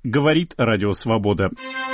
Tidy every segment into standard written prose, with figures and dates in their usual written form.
Говорит Радио Свобода.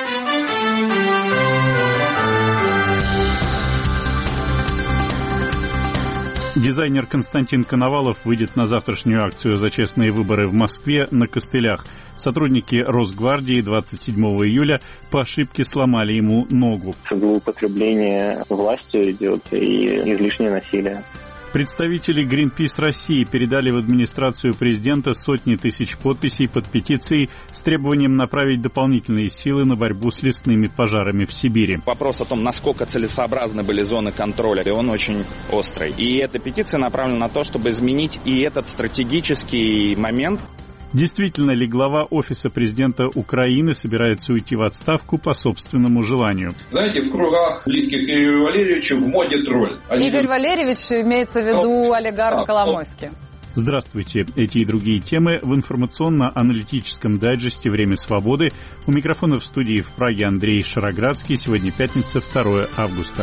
Дизайнер Константин Коновалов выйдет на завтрашнюю акцию за честные выборы в Москве на костылях. Сотрудники Росгвардии 27 июля по ошибке сломали ему ногу. Злоупотребление властью идет и излишнее насилие. Представители Greenpeace России передали в администрацию президента сотни тысяч подписей под петицией с требованием направить дополнительные силы на борьбу с лесными пожарами в Сибири. Вопрос о том, насколько целесообразны были зоны контроля, и он очень острый. И эта петиция направлена на то, чтобы изменить и этот стратегический момент. Действительно ли глава Офиса президента Украины собирается уйти в отставку по собственному желанию? Знаете, в кругах близких к Игорю Валерьевичу в моде тролль. Игорь Валерьевич имеется в виду олигарх Коломойский. Здравствуйте. Эти и другие темы в информационно-аналитическом дайджесте «Время свободы». У микрофона в студии в Праге Андрей Шароградский. Сегодня пятница, 2 августа.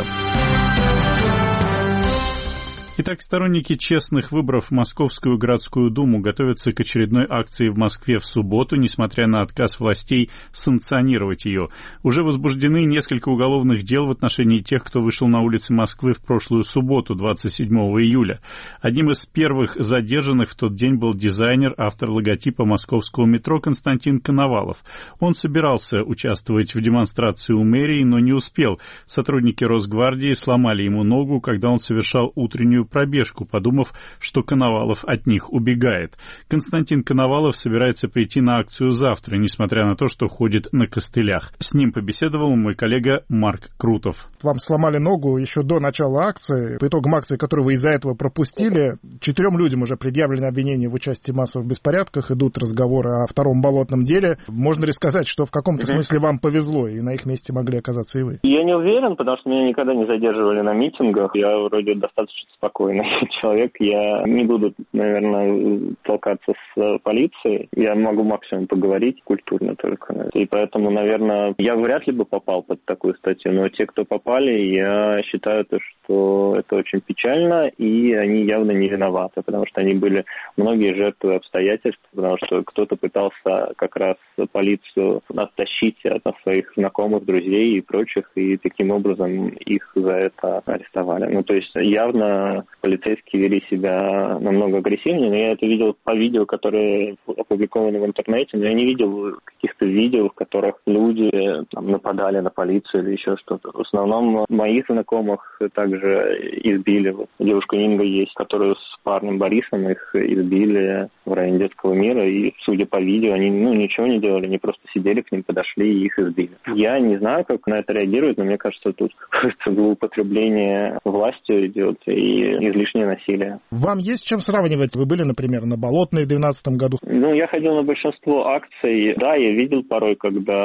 Итак, сторонники честных выборов в Московскую городскую думу готовятся к очередной акции в Москве в субботу, несмотря на отказ властей санкционировать ее. Уже возбуждены несколько уголовных дел в отношении тех, кто вышел на улицы Москвы в прошлую субботу, 27 июля. Одним из первых задержанных в тот день был дизайнер, автор логотипа московского метро Константин Коновалов. Он собирался участвовать в демонстрации у мэрии, но не успел. Сотрудники Росгвардии сломали ему ногу, когда он совершал утреннюю пробежку, подумав, что Коновалов от них убегает. Константин Коновалов собирается прийти на акцию завтра, несмотря на то, что ходит на костылях. С ним побеседовал мой коллега Марк Крутов. Вам сломали ногу еще до начала акции. По итогам акции, которую вы из-за этого пропустили, 4 людям уже предъявлены обвинения в участии в массовых беспорядках, идут разговоры о втором болотном деле. Можно ли сказать, что в каком-то смысле вам повезло, и на их месте могли оказаться и вы? Я не уверен, потому что меня никогда не задерживали на митингах. Я вроде достаточно спокойный человек. Я не буду, наверное, толкаться с полицией. Я могу максимум поговорить культурно только. И поэтому, наверное, я вряд ли бы попал под такую статью. Но те, кто попали, я считаю, что это очень печально, и они явно не виноваты, потому что они были многие жертвы обстоятельств, потому что кто-то пытался как раз полицию оттащить от своих знакомых, друзей и прочих, и таким образом их за это арестовали. Ну, то есть явно полицейские вели себя намного агрессивнее, но я это видел по видео, которые опубликованы в интернете, но я не видел каких-то видео, в которых люди там нападали на полицию или еще что-то. В основном моих знакомых также избили. Вот девушка Инга есть, которую с парнем Борисом их избили в районе Детского мира, и, судя по видео, они ничего не делали, они просто сидели к ним, подошли и их избили. Я не знаю, как на это реагируют, но мне кажется, тут какое-то злоупотребление властью идет и излишнее насилие. Вам есть с чем сравнивать? Вы были, например, на Болотной в 2012 году? Я ходил на большинство акций. Да, я видел порой,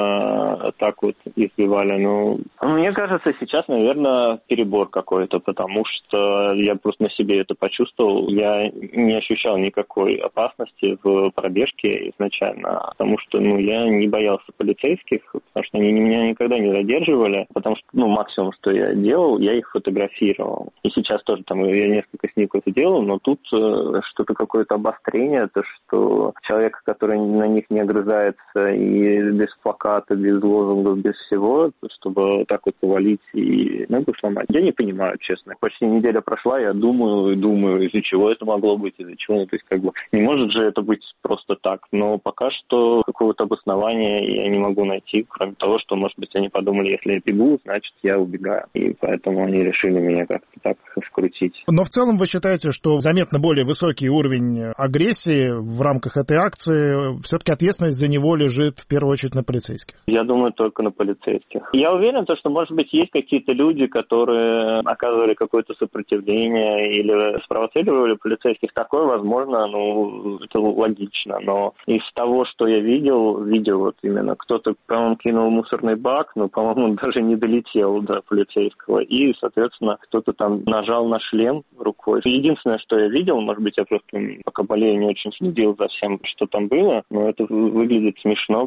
когда так вот избивали. Но мне кажется, сейчас, наверное, перебор какой-то, потому что я просто на себе это почувствовал. Я не ощущал никакой опасности в пробежке изначально, потому что, я не боялся полицейских, потому что они меня никогда не задерживали, потому что, максимум, что я делал, я их фотографировал. И сейчас тоже там я несколько снимков делал, но тут что-то какое-то обострение, то, что человек, который на них не огрызается и без плаката, без лозунгов, без всего, чтобы так вот повалить и ногу сломать. Я не понимаю, честно. Почти неделя прошла, я думаю, из-за чего это могло быть, из-за чего. То есть, не может же это быть просто так. Но пока что какого-то обоснования я не могу найти, кроме того, что, может быть, они подумали, если я бегу, значит, я убегаю. И поэтому они решили меня как-то так скрутить. Но в целом вы считаете, что заметно более высокий уровень агрессии в рамках этой акции, все-таки ответственность за него лежит в первую очередь на полицейских? Я думаю, только на полицейских. Я уверен, что, может быть, есть какие-то люди, которые оказывали какое-то сопротивление или спровоцировали полицейских. Такое возможно, это логично. Но из того, что я видел вот именно кто-то, по-моему, кинул мусорный бак, но, по-моему, даже не долетел до полицейского. И, соответственно, кто-то там нажал на шлем рукой. Единственное, что я видел, может быть, я просто пока болею, не очень следил за всем, что там было, но это выглядит смешно,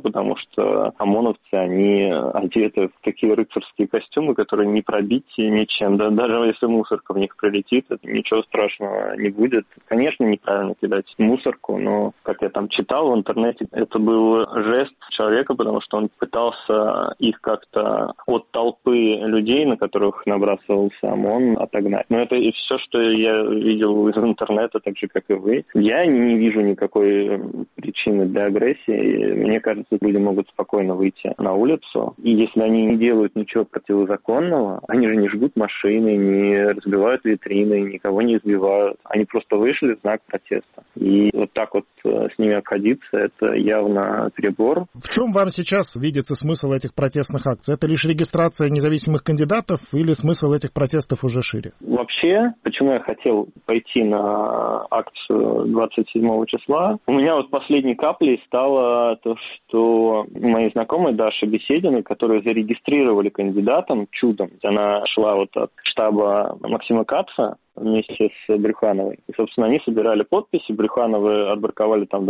потому что ОМОНовцы, они одеты в такие рыцарские костюмы, которые не пробить ничем. Да, даже если мусорка в них прилетит, ничего страшного не будет. Конечно, неправильно кидать мусорку, но, как я там читал в интернете, это был жест человека, потому что он пытался их как-то от толпы людей, на которых набрасывался ОМОН, отогнать. Но это и все, что я видел из интернета, так же, как и вы. Я не вижу никакой причины для агрессии. Мне кажется, люди могут спокойно выйти на улицу. И если они не делают ничего противозаконного, они же не жгут машины, не разбивают витрины, никого не избивают. Они просто вышли в знак протеста. И вот так вот с ними обходиться, это явно перебор. В чем вам сейчас видится смысл этих протестных акций? Это лишь регистрация независимых кандидатов или смысл этих протестов уже шире? Вообще, почему я хотел пойти на акцию 27 числа, у меня вот последней каплей стало то, что мои знакомые Даша Бесединой, которые зарегистрировали кандидатом чудом, она шла вот от штаба Максима Каца вместе с Брюхановой. И, собственно, они собирали подписи. Брюхановы отбраковали там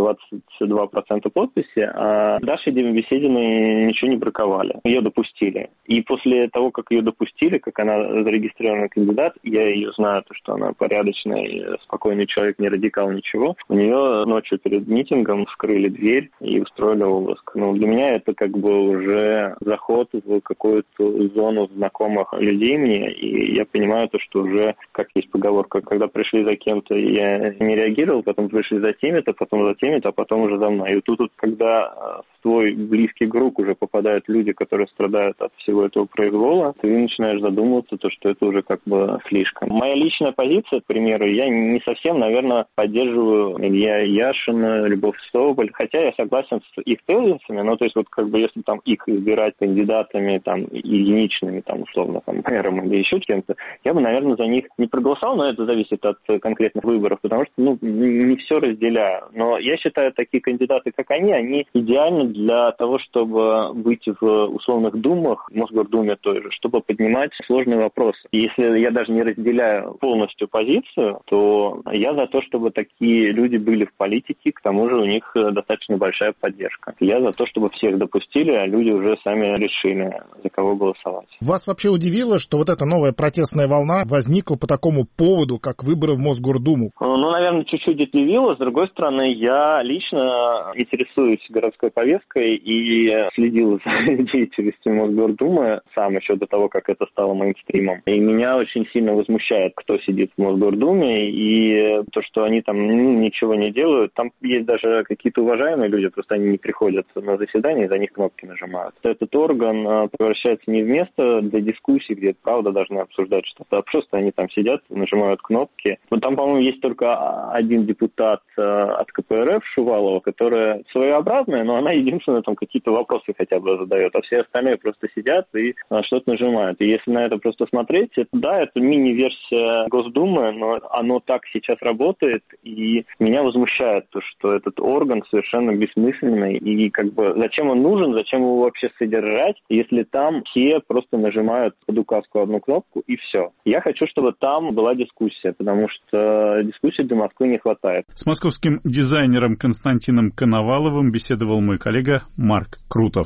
22% подписи, а Даше Бесединой ничего не браковали. Ее допустили. И после того, как ее допустили, как она зарегистрированный кандидат, я ее знаю, то, что она порядочный, спокойный человек, не радикал, ничего. У нее ночью перед митингом вскрыли дверь и устроили обыск. Ну, для меня это как бы уже заход в какую-то зону знакомых людей мне, и я понимаю то, что уже, как есть поговорка, когда пришли за кем-то, я не реагировал, потом пришли за теми-то, а потом уже за мной. И тут когда в твой близкий круг уже попадают люди, которые страдают от всего этого произвола, ты начинаешь задумываться, то, что это уже как бы слишком. Моя личная позиция, к примеру, я не совсем, наверное, поддерживаю Илья Яшина, Любовь Соболь, хотя я согласен с их тезисами, но то есть вот как бы если там их избирать кандидатами, там, единичными, там, условно, там, мэром или еще кем-то, я бы, наверное, за них не проголосовал, но это зависит от конкретных выборов, потому что, не все разделяю. Но я считаю, такие кандидаты, как они идеальны для того, чтобы быть в условных думах, в Мосгордуме той же, чтобы поднимать сложные вопросы. И если я даже не разделяю полностью позицию, то я за то, чтобы такие люди были в политике, к тому же у них достаточно большая поддержка. Я за то, чтобы всех допустили, а люди уже сами решили, за кого голосовать. Вас вообще удивило, что вот эта новая протестная волна возникла по такому поводу, как выборы в Мосгордуму? Наверное, чуть-чуть удивило. С другой стороны, я лично интересуюсь городской повесткой и следил за деятельностью Мосгордумы сам еще до того, как это стало мейнстримом. И меня очень сильно возмущает, кто сидит в Мосгордуме, и то, что они там ничего не делают. Там есть даже какие-то уважаемые люди, просто они не приходят на заседание, и за них кнопки нажимают. Этот орган превращается не в место для дискуссий, где правда должны обсуждать что-то, а просто они там сидят, нажимают кнопки. Там, по-моему, есть только один депутат от КПРФ, Шувалова, которая своеобразная, но она единственная там какие-то вопросы хотя бы задает, а все остальные просто сидят и что-то нажимают. И если на это просто смотреть, это мини-версия Госдумы, но оно так сейчас работает, и меня возмущает то, что этот орган совершенно бессмысленный, и как бы зачем он нужен, зачем его вообще содержать, если там все просто нажимают под указку одну кнопку и все. Я хочу, чтобы там была дискуссия, потому что дискуссии для Москвы не хватает. С московским дизайнером Константином Коноваловым беседовал мой коллега Марк Крутов.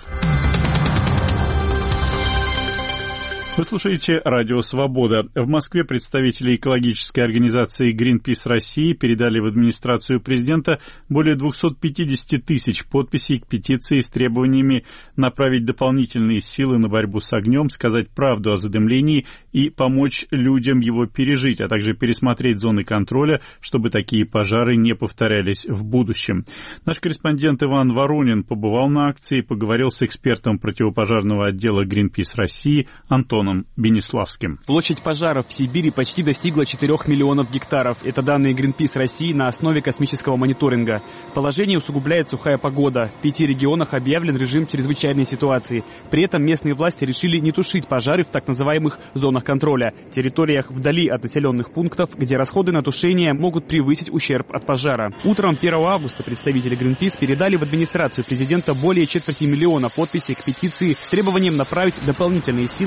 Вы слушаете «Радио Свобода». В Москве представители экологической организации Greenpeace России передали в администрацию президента более 250 тысяч подписей к петиции с требованиями направить дополнительные силы на борьбу с огнем, сказать правду о задымлении и помочь людям его пережить, а также пересмотреть зоны контроля, чтобы такие пожары не повторялись в будущем. Наш корреспондент Иван Воронин побывал на акции и поговорил с экспертом противопожарного отдела Greenpeace России Антоном Бениславским. Площадь пожаров в Сибири почти достигла 4 миллионов гектаров. Это данные Greenpeace России на основе космического мониторинга. Положение усугубляет сухая погода. В 5 регионах объявлен режим чрезвычайной ситуации. При этом местные власти решили не тушить пожары в так называемых зонах контроля, территориях вдали от населенных пунктов, где расходы на тушение могут превысить ущерб от пожара. Утром 1 августа представители Greenpeace передали в администрацию президента более 250 000 подписей к петиции с требованием направить дополнительные силы на борьбу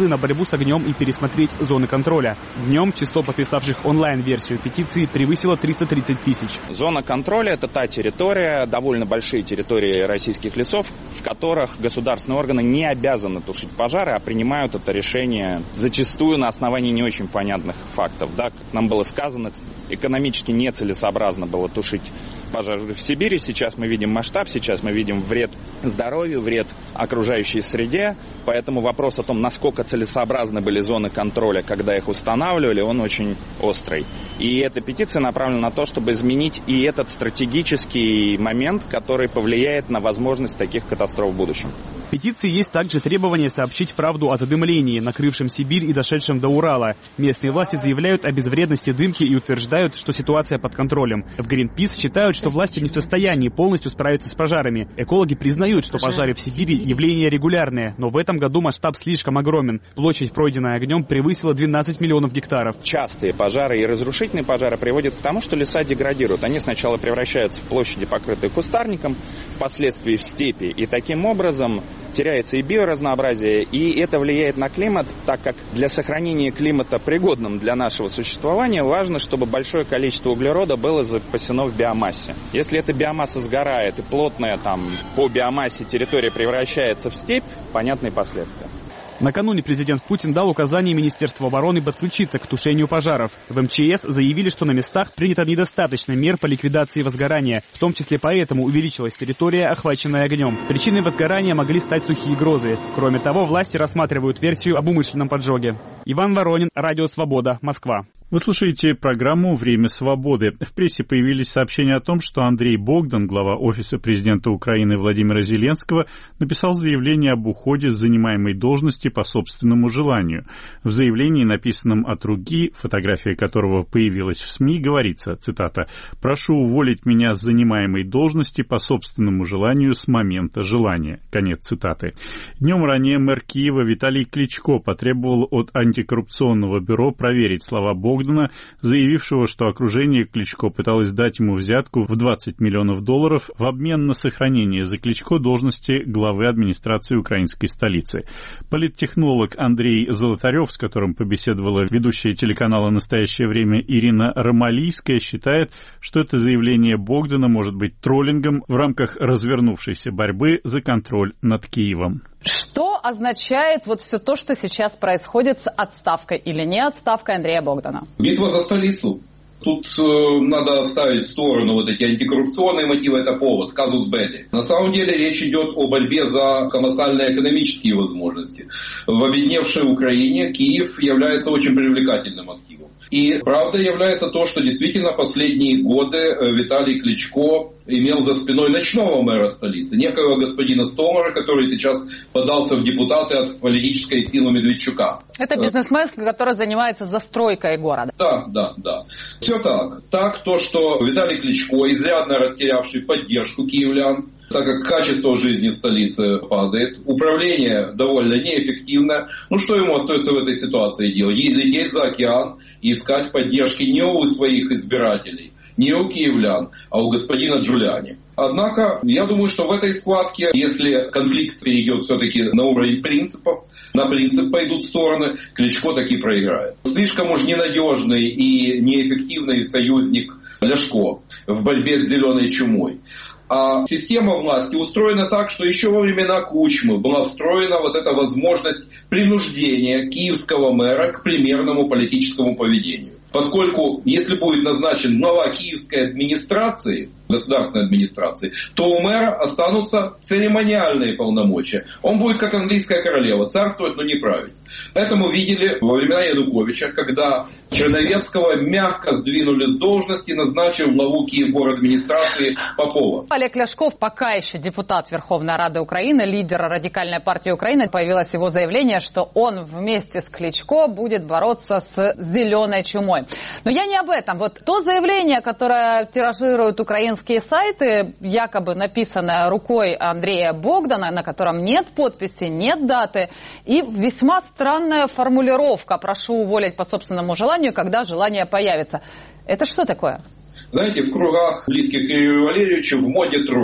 с огнем и пересмотреть зоны контроля. Днем число подписавших онлайн-версию петиции превысило 330 тысяч. Зона контроля – это та территория, довольно большие территории российских лесов, в которых государственные органы не обязаны тушить пожары, а принимают это решение зачастую на основании не очень понятных фактов. Да, как нам было сказано, экономически нецелесообразно было тушить пожары в Сибири. Сейчас мы видим масштаб, сейчас мы видим вред здоровью, вред окружающей среде. Поэтому вопрос о том, насколько целесообразны были зоны контроля, когда их устанавливали, он очень острый. И эта петиция направлена на то, чтобы изменить и этот стратегический момент, который повлияет на возможность таких катастроф в будущем. В петиции есть также требование сообщить правду о задымлении, накрывшем Сибирь и дошедшем до Урала. Местные власти заявляют о безвредности дымки и утверждают, что ситуация под контролем. В Greenpeace считают, что власти не в состоянии полностью справиться с пожарами. Экологи признают, что пожары в Сибири явление регулярное, но в этом году масштаб слишком огромен. Площадь, пройденная огнем, превысила 12 миллионов гектаров. Частые пожары и разрушительные пожары приводят к тому, что леса деградируют. Они сначала превращаются в площади, покрытые кустарником, впоследствии в степи, и таким образом теряется и биоразнообразие, и это влияет на климат, так как для сохранения климата пригодным для нашего существования важно, чтобы большое количество углерода было запасено в биомассе. Если эта биомасса сгорает и плотная по биомассе территория превращается в степь, понятные последствия. Накануне президент Путин дал указание Министерству обороны подключиться к тушению пожаров. В МЧС заявили, что на местах принято недостаточно мер по ликвидации возгорания. В том числе поэтому увеличилась территория, охваченная огнем. Причиной возгорания могли стать сухие грозы. Кроме того, власти рассматривают версию об умышленном поджоге. Иван Воронин, Радио Свобода, Москва. Вы слушаете программу «Время свободы». В прессе появились сообщения о том, что Андрей Богдан, глава Офиса президента Украины Владимира Зеленского, написал заявление об уходе с занимаемой должности по собственному желанию. В заявлении, написанном от руки, фотография которого появилась в СМИ, говорится, цитата, «Прошу уволить меня с занимаемой должности по собственному желанию с момента желания». Конец цитаты. Днем ранее мэр Киева Виталий Кличко потребовал от антикоррупционного бюро проверить слова Богдана, заявившего, что окружение Кличко пыталось дать ему взятку в $20 миллионов в обмен на сохранение за Кличко должности главы администрации украинской столицы. Политтехнолог Андрей Золотарев, с которым побеседовала ведущая телеканала «Настоящее время» Ирина Ромалийская, считает, что это заявление Богдана может быть троллингом в рамках развернувшейся борьбы за контроль над Киевом. Что означает вот все то, что сейчас происходит с отставкой или не отставкой Андрея Богдана? Битва за столицу. Тут надо ставить в сторону вот эти антикоррупционные мотивы, это повод, казус белли. На самом деле речь идет о борьбе за колоссальные экономические возможности. В обедневшей Украине Киев является очень привлекательным активом. И правда является то, что действительно последние годы Виталий Кличко имел за спиной ночного мэра столицы, некоего господина Стомара, который сейчас подался в депутаты от политической силы Медведчука. Это бизнесмен, который занимается застройкой города. Да. Все так. Так то, что Виталий Кличко, изрядно растерявший поддержку киевлян, так как качество жизни в столице падает, управление довольно неэффективно. Что ему остается в этой ситуации делать? Лететь за океан и искать поддержки не у своих избирателей, не у киевлян, а у господина Джулиани. Однако, я думаю, что в этой схватке, если конфликт перейдет все-таки на уровень принципов, на принцип пойдут стороны, Кличко таки проиграет. Слишком уж ненадежный и неэффективный союзник Ляшко в борьбе с зеленой чумой. А система власти устроена так, что еще во времена Кучмы была встроена вот эта возможность принуждения киевского мэра к примерному политическому поведению. Поскольку, если будет назначен глава киевской администрации, государственной администрации, то у мэра останутся церемониальные полномочия. Он будет как английская королева, царствовать, но не править. Это мы видели во времена Януковича, когда Черновецкого мягко сдвинули с должности, назначив главу Киевгородадминистрации Попова. Олег Ляшков, пока еще депутат Верховной Рады Украины, лидер Радикальной партии Украины, появилось его заявление, что он вместе с Кличко будет бороться с зеленой чумой. Но я не об этом. Вот то заявление, которое тиражируют украинские сайты, якобы написанное рукой Андрея Богдана, на котором нет подписи, нет даты, и весьма странная формулировка «прошу уволить по собственному желанию, когда желание появится». Это что такое? Знаете, в кругах близких к Юрию Валерьевичу в моде троллинг.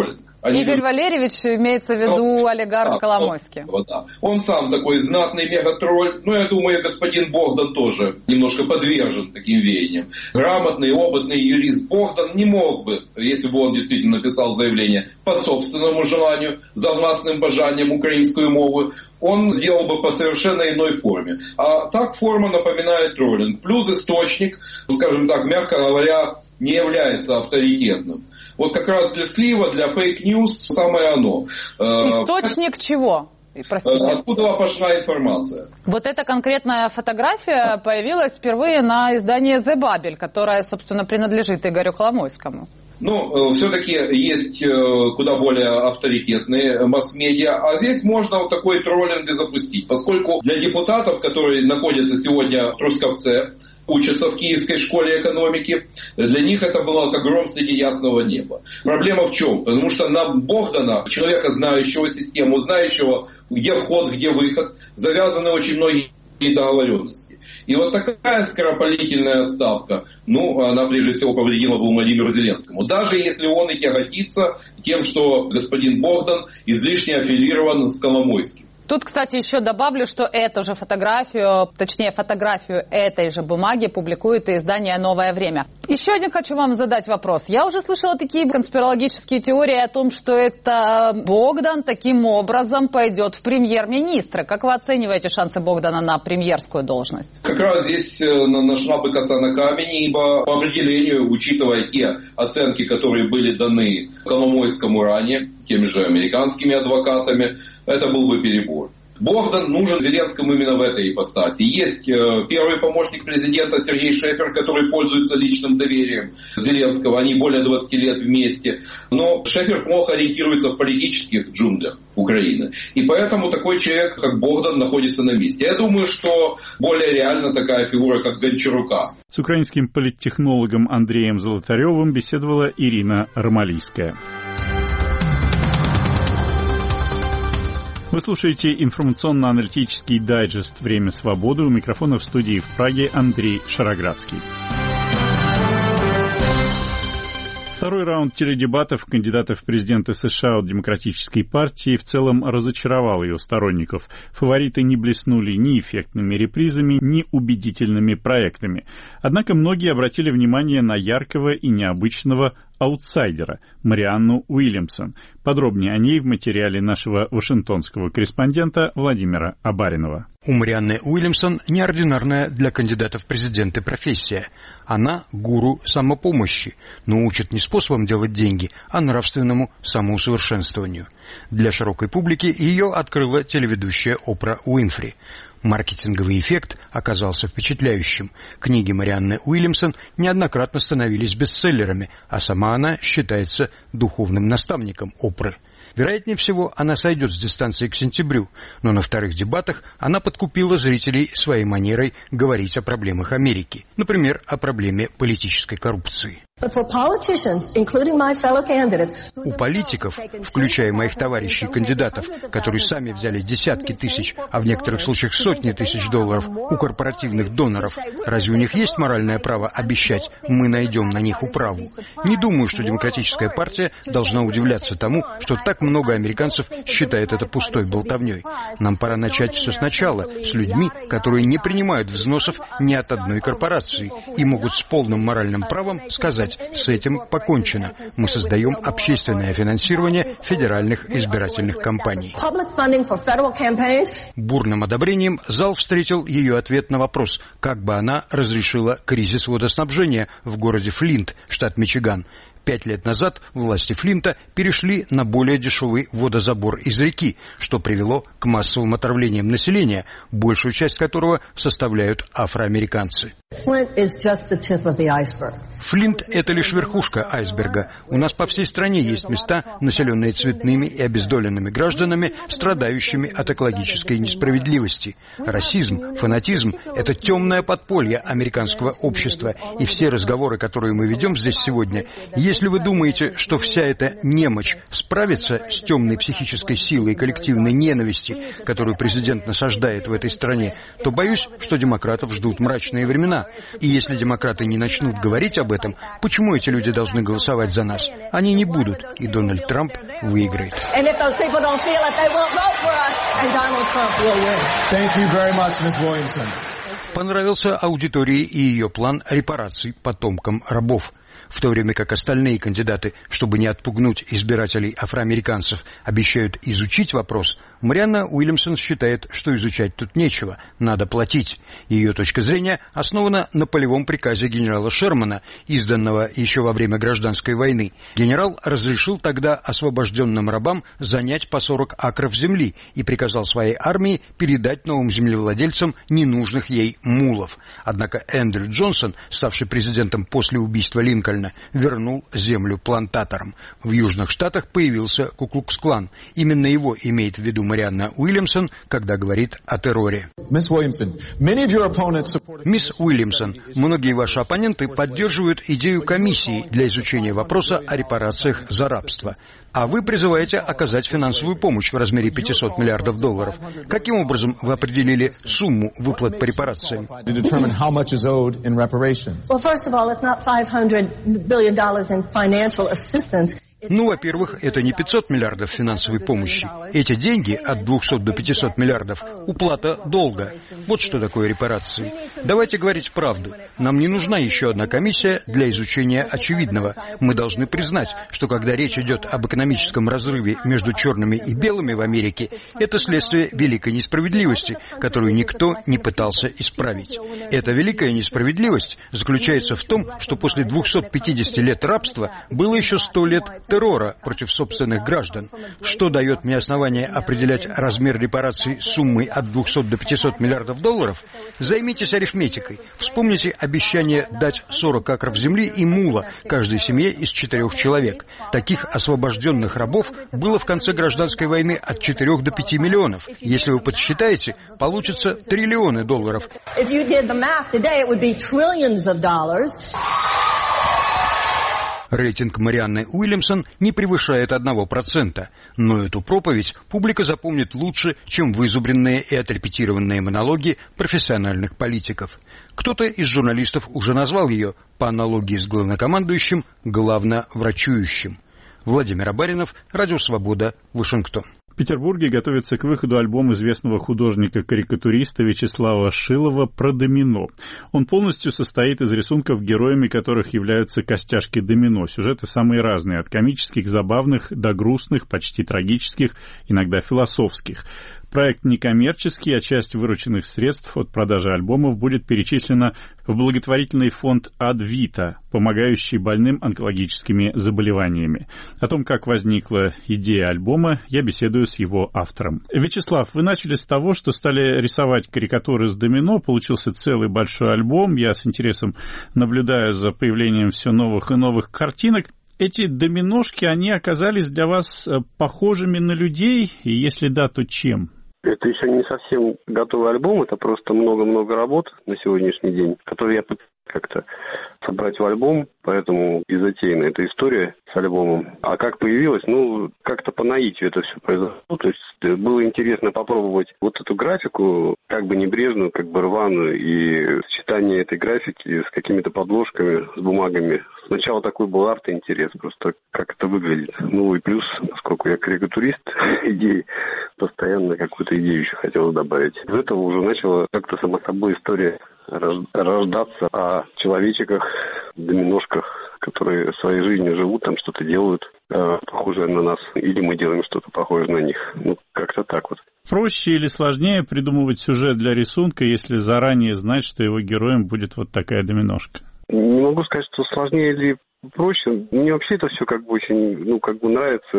Игорь Валерьевич, имеется в виду олигарх Коломойский. Да. Он сам такой знатный мегатролль. Я думаю, господин Богдан тоже немножко подвержен таким веяниям. Грамотный, опытный юрист Богдан не мог бы, если бы он действительно написал заявление по собственному желанию, за властным бажанием украинскую мову, он сделал бы по совершенно иной форме. А так форма напоминает троллинг. Плюс источник, скажем так, мягко говоря, не является авторитетным. Вот как раз для слива, для фейк-ньюс самое оно. Источник чего? Простите. Откуда пошла информация? Вот эта конкретная фотография появилась впервые на издании The Babel, которое, собственно, принадлежит Игорю Коломойскому. Все-таки есть куда более авторитетные масс-медиа, а здесь можно вот такой троллинг и запустить, поскольку для депутатов, которые находятся сегодня в Трусковце, учатся в Киевской школе экономики, для них это было как гром среди ясного неба. Проблема в чем? Потому что на Богдана, человека, знающего систему, знающего, где вход, где выход, завязаны очень многие договоренности. И вот такая скоропалительная отставка, она прежде всего повредила бы Владимиру Зеленскому. Даже если он и тяготится тем, что господин Богдан излишне аффилирован с Коломойским. Тут, кстати, еще добавлю, что эту же фотографию, точнее фотографию этой же бумаги публикует и издание «Новое время». Еще один хочу вам задать вопрос. Я уже слышала такие конспирологические теории о том, что это Богдан таким образом пойдет в премьер-министры. Как вы оцениваете шансы Богдана на премьерскую должность? Как раз здесь нашла бы коса на камень, ибо по определению, учитывая те оценки, которые были даны Коломойскому ранее, теми же американскими адвокатами, это был бы перебор. Богдан нужен Зеленскому именно в этой ипостаси. Есть первый помощник президента Сергей Шефер, который пользуется личным доверием Зеленского. Они более 20 лет вместе. Но Шефер плохо ориентируется в политических джунглях Украины. И поэтому такой человек, как Богдан, находится на месте. Я думаю, что более реально такая фигура, как Гончарука. С украинским политтехнологом Андреем Золотаревым беседовала Ирина Ромалийская. Вы слушаете информационно-аналитический дайджест «Время свободы». У микрофона в студии в Праге Андрей Шароградский. Второй раунд теледебатов кандидатов в президенты США от Демократической партии в целом разочаровал ее сторонников. Фавориты не блеснули ни эффектными репризами, ни убедительными проектами. Однако многие обратили внимание на яркого и необычного аутсайдера Марианну Уильямсон. Подробнее о ней в материале нашего вашингтонского корреспондента Владимира Абаринова. У Марианны Уильямсон неординарная для кандидата в президенты профессия. Она гуру самопомощи, но учит не способом делать деньги, а нравственному самоусовершенствованию. Для широкой публики ее открыла телеведущая Опра Уинфри. Маркетинговый эффект оказался впечатляющим. Книги Марианны Уильямсон неоднократно становились бестселлерами, а сама она считается духовным наставником Опры. Вероятнее всего, она сойдет с дистанции к сентябрю, но на вторых дебатах она подкупила зрителей своей манерой говорить о проблемах Америки, например, о проблеме политической коррупции. У политиков, включая моих товарищей кандидатов, которые сами взяли десятки тысяч, а в некоторых случаях сотни тысяч долларов у корпоративных доноров, разве у них есть моральное право обещать «мы найдем на них управу»? Не думаю, что Демократическая партия должна удивляться тому, что так много американцев считает это пустой болтовней. Нам пора начать все сначала, с людьми, которые не принимают взносов ни от одной корпорации и могут с полным моральным правом сказать: с этим покончено. Мы создаем общественное финансирование федеральных избирательных кампаний. Бурным одобрением зал встретил ее ответ на вопрос, как бы она разрешила кризис водоснабжения в городе Флинт, штат Мичиган. 5 лет назад власти Флинта перешли на более дешевый водозабор из реки, что привело к массовым отравлениям населения, большую часть которого составляют афроамериканцы. Флинт – это лишь верхушка айсберга. У нас по всей стране есть места, населенные цветными и обездоленными гражданами, страдающими от экологической несправедливости. Расизм, фанатизм – это темное подполье американского общества. И все разговоры, которые мы ведем здесь сегодня, если вы думаете, что вся эта немочь справится с темной психической силой и коллективной ненависти, которую президент насаждает в этой стране, то боюсь, что демократов ждут мрачные времена. И если демократы не начнут говорить об этом. Почему эти люди должны голосовать за нас? Они не будут, и Дональд Трамп выиграет. Понравился аудитории и ее план репараций потомкам рабов. В то время как остальные кандидаты, чтобы не отпугнуть избирателей афроамериканцев, обещают изучить вопрос, Марианна Уильямсон считает, что изучать тут нечего, надо платить. Ее точка зрения основана на полевом приказе генерала Шермана, изданного еще во время гражданской войны. Генерал разрешил тогда освобожденным рабам занять по 40 акров земли и приказал своей армии передать новым землевладельцам ненужных ей мулов. Однако Эндрю Джонсон, ставший президентом после убийства Линкольна, вернул землю плантаторам. В Южных Штатах появился Ку-Клукс-клан. Именно его имеет в виду Марианна Уильямсон, когда говорит о терроре. Мисс Уильямсон, многие ваши оппоненты поддерживают идею комиссии для изучения вопроса о репарациях за рабство. А вы призываете оказать финансовую помощь в размере $500 миллиардов. Каким образом вы определили сумму выплат по репарациям? Ну, во-первых, это не 500 миллиардов финансовой помощи. Эти деньги от 200 до 500 миллиардов – уплата долга. Вот что такое репарации. Давайте говорить правду. Нам не нужна еще одна комиссия для изучения очевидного. Мы должны признать, что когда речь идет об экономическом разрыве между черными и белыми в Америке, это следствие великой несправедливости, которую никто не пытался исправить. Эта великая несправедливость заключается в том, что после 250 лет рабства было еще 100 лет террора против собственных граждан. Что дает мне основание определять размер репараций суммой от 200 до 500 миллиардов долларов? Займитесь арифметикой. Вспомните обещание дать 40 акров земли и мула каждой семье из 4 человек. Таких освобожденных рабов было в конце гражданской войны от 4 до 5 миллионов. Если вы подсчитаете, получится триллионы долларов. Рейтинг Марианны Уильямсон не превышает 1%, но эту проповедь публика запомнит лучше, чем вызубренные и отрепетированные монологи профессиональных политиков. Кто-то из журналистов уже назвал ее, по аналогии с главнокомандующим, главноврачующим. Владимир Абаринов, Радио Свобода, Вашингтон. В Петербурге готовится к выходу альбом известного художника-карикатуриста Вячеслава Шилова про домино. Он полностью состоит из рисунков, героями которых являются костяшки домино. Сюжеты самые разные, от комических, забавных до грустных, почти трагических, иногда философских. Проект некоммерческий, а часть вырученных средств от продажи альбомов будет перечислена в благотворительный фонд «Адвита», помогающий больным онкологическими заболеваниями. О том, как возникла идея альбома, я беседую с его автором. Вячеслав, вы начали с того, что стали рисовать карикатуры с домино, получился целый большой альбом. Я с интересом наблюдаю за появлением все новых и новых картинок. Эти доминошки, они оказались для вас похожими на людей, и если да, то чем? Это еще не совсем готовый альбом, это просто много-много работ на сегодняшний день, которые я пытаюсь как-то собрать в альбом, поэтому и затеяна эта история с альбомом. А как появилось? Ну, как-то по наитию это все произошло. То есть было интересно попробовать вот эту графику, как бы небрежную, как бы рваную, и сочетание этой графики с какими-то подложками, с бумагами. Сначала такой был арт-интерес, просто как это выглядит. Ну и плюс, поскольку я карикатурист, идеи, постоянно какую-то идею еще хотел добавить. Из этого уже начала как-то сама собой история рождаться о человечиках, доминошках, которые своей жизнью живут, там что-то делают похожее на нас, или мы делаем что-то похожее на них. Ну, как-то так вот. Проще или сложнее придумывать сюжет для рисунка, если заранее знать, что его героем будет вот такая доминошка? Не могу сказать, что сложнее или проще. Мне вообще это все как бы очень, нравится,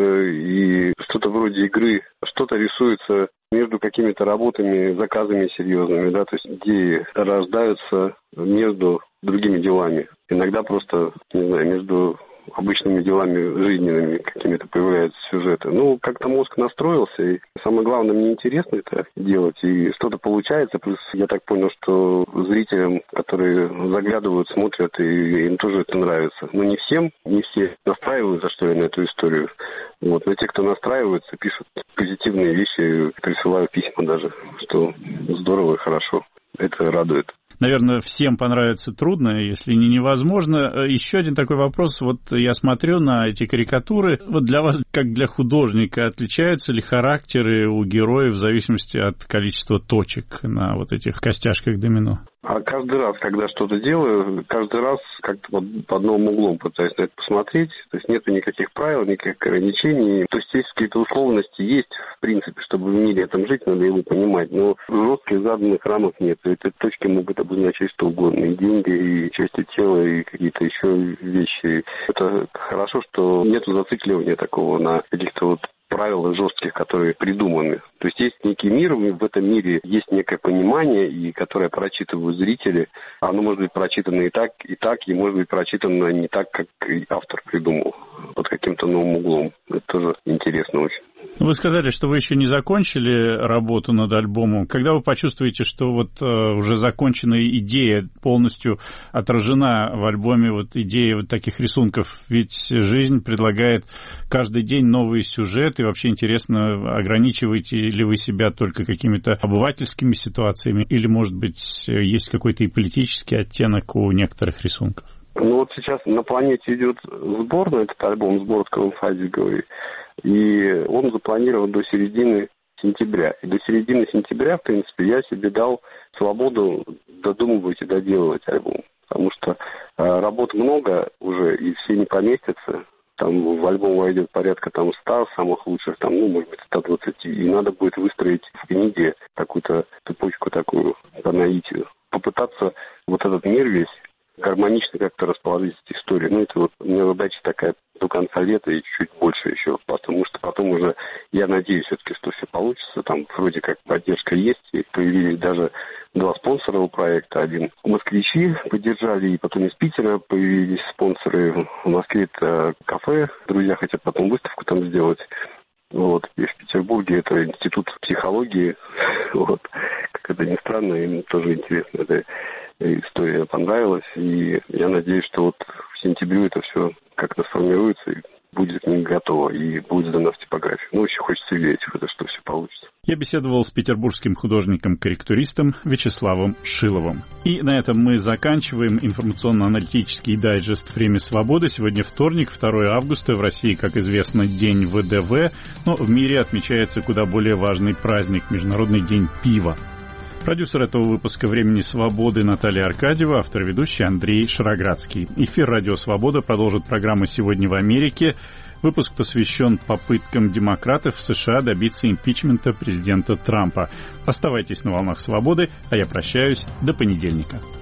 и что-то вроде игры, что-то рисуется между какими-то работами, заказами серьезными, да, то есть идеи рождаются между другими делами. Иногда просто, между обычными делами жизненными какими-то появляются сюжеты. Как-то мозг настроился, и самое главное, мне интересно это делать, и что-то получается. Плюс я так понял, что зрителям, которые заглядывают, смотрят, и им тоже это нравится. Но не все настраиваются, что ли, на эту историю. Но те, кто настраиваются, пишут позитивные вещи, присылают письма даже, что здорово и хорошо. Это радует. наверное, всем понравится трудно, если не невозможно. Еще один такой вопрос. Вот я смотрю на эти карикатуры. Вот для вас, как для художника, отличаются ли характеры у героев в зависимости от количества точек на вот этих костяшках домино? А каждый раз, когда что-то делаю, каждый раз как-то под новым углом пытаюсь на это посмотреть. То есть нет никаких правил, никаких ограничений. То есть есть какие-то условности, есть, в принципе, чтобы в мире этом жить, надо его понимать. Но жестких заданных рамок нет. Эти точки могут обозначать что угодно. И деньги, и части тела, и какие-то еще вещи. Это хорошо, что нету зацикливания такого на каких-то вот правила жестких, которые придуманы. То есть есть некий мир, в этом мире есть некое понимание, и которое прочитывают зрители. Оно может быть прочитано и так, и может быть прочитано не так, как автор придумал, под каким-то новым углом. Это тоже интересно очень. Вы сказали, что вы еще не закончили работу над альбомом. Когда вы почувствуете, что вот уже законченная идея полностью отражена в альбоме, вот идея вот таких рисунков? Ведь жизнь предлагает каждый день новые сюжеты. И вообще интересно, ограничиваете ли вы себя только какими-то обывательскими ситуациями, или, может быть, есть какой-то и политический оттенок у некоторых рисунков? Ну вот сейчас на планете идет сбор на этот альбом, сбор Скаланфазиговой, и он запланирован до середины сентября. И до середины сентября, в принципе, я себе дал свободу додумывать и доделывать альбом. Потому что работ много уже, и все не поместятся. Там в альбом войдет порядка 100 самых лучших, может быть, 120. И надо будет выстроить в книге какую-то цепочку такую по наитию. Попытаться вот этот мир весь гармонично как-то расположить эти истории. Это вот у меня задача такая до конца лета и чуть больше еще, потому что потом уже, я надеюсь все-таки, что все получится. Там вроде как поддержка есть, и появились даже 2 спонсора у проекта. Один москвичи поддержали, и потом из Питера появились спонсоры. В Москве это кафе, друзья хотят потом выставку там сделать. И в Петербурге это институт психологии. Как это ни странно, им тоже интересно. Эта история понравилась. И я надеюсь, что в сентябре это все как-то сформируется и будет не готово, и будет сдана в типографию. Очень хочется верить в это, что все получится. Я беседовал с петербургским художником-корректуристом Вячеславом Шиловым. И на этом мы заканчиваем информационно-аналитический дайджест «Время свободы». Сегодня вторник, 2 августа. В России, как известно, день ВДВ, но в мире отмечается куда более важный праздник – Международный день пива. Продюсер этого выпуска «Времени свободы» Наталья Аркадьева, автор и ведущий Андрей Шароградский. Эфир «Радио Свобода» продолжит программа «Сегодня в Америке». Выпуск посвящен попыткам демократов в США добиться импичмента президента Трампа. Оставайтесь на волнах свободы, а я прощаюсь до понедельника.